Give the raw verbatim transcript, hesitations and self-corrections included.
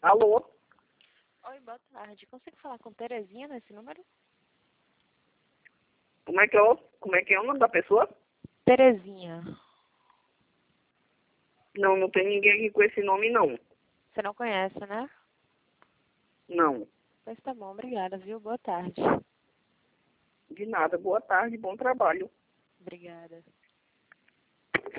Alô? Oi, boa tarde. Consigo falar com Terezinha nesse número? Como é que é o, como é que é o nome da pessoa? Terezinha. Não, não tem ninguém aqui com esse nome, não. Você não conhece, né? Não. Pois tá bom, obrigada, viu? Boa tarde. De nada. Boa tarde, bom trabalho. Obrigada.